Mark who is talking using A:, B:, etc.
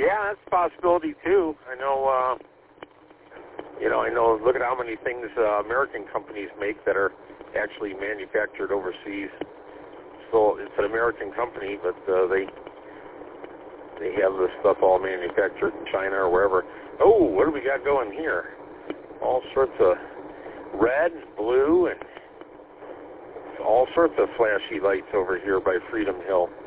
A: Yeah, that's a possibility too. I know. I know. Look at how many things American companies make that are actually manufactured overseas. So it's an American company, but they have this stuff all manufactured in China or wherever. Oh, what do we got going here? All sorts of red and blue and all sorts of flashy lights over here by Freedom Hill.